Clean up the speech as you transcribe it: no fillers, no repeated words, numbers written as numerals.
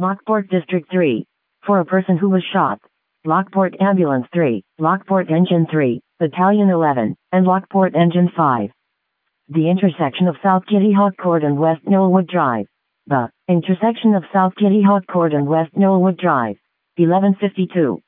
Lockport District 3. For a person who was shot. Lockport Ambulance 3, Lockport Engine 3, Battalion 11, and Lockport Engine 5. The intersection of South Kitty Hawk Court and West Knollwood Drive. The intersection of South Kitty Hawk Court and West Knollwood Drive. 1152.